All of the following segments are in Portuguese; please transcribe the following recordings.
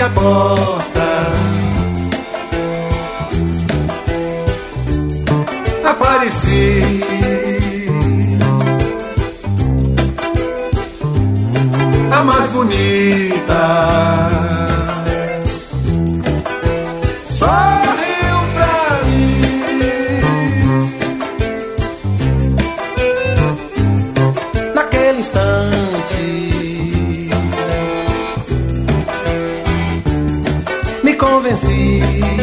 a porta. Apareci. A mais bonita. Sorriu pra mim. Naquele instante me convenci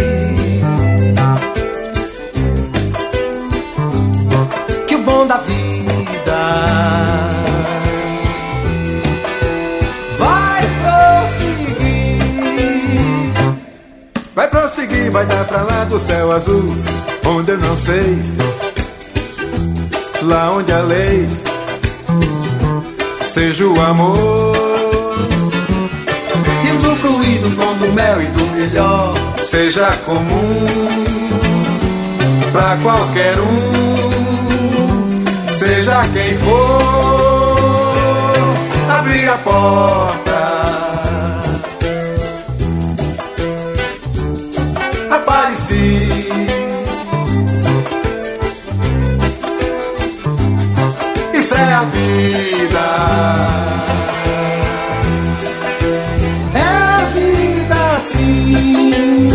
que o bom da vida vai prosseguir, vai dar pra lá do céu azul, onde eu não sei, lá onde a lei seja o amor. E usufruir do bom, do mel e do melhor seja comum pra qualquer um, seja quem for. Abrir a porta, apareci. Isso é a vida. É a vida assim.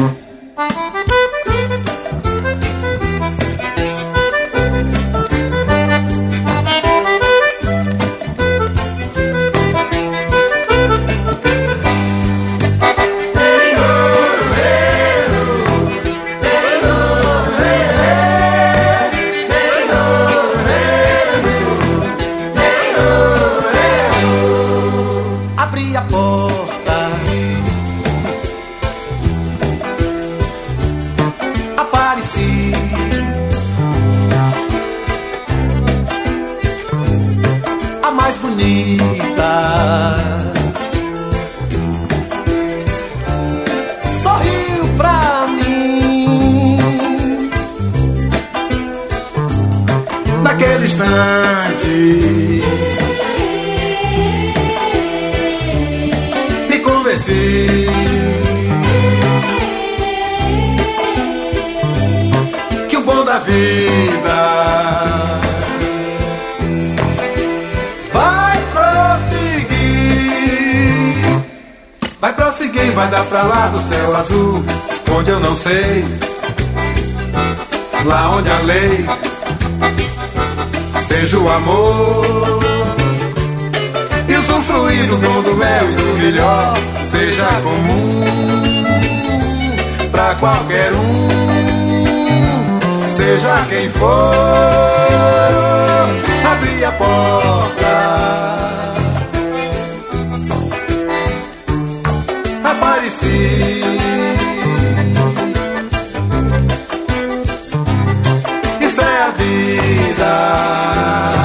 Abri a porta, apareci. A mais bonita sorriu pra mim. Naquele instante que o bom da vida vai prosseguir, vai dar pra lá do céu azul, onde eu não sei, lá onde a lei seja o amor. E usufruir do bom, do mel e do melhor seja comum pra qualquer um, seja quem for. Abrir a porta, apareci. Isso é a vida.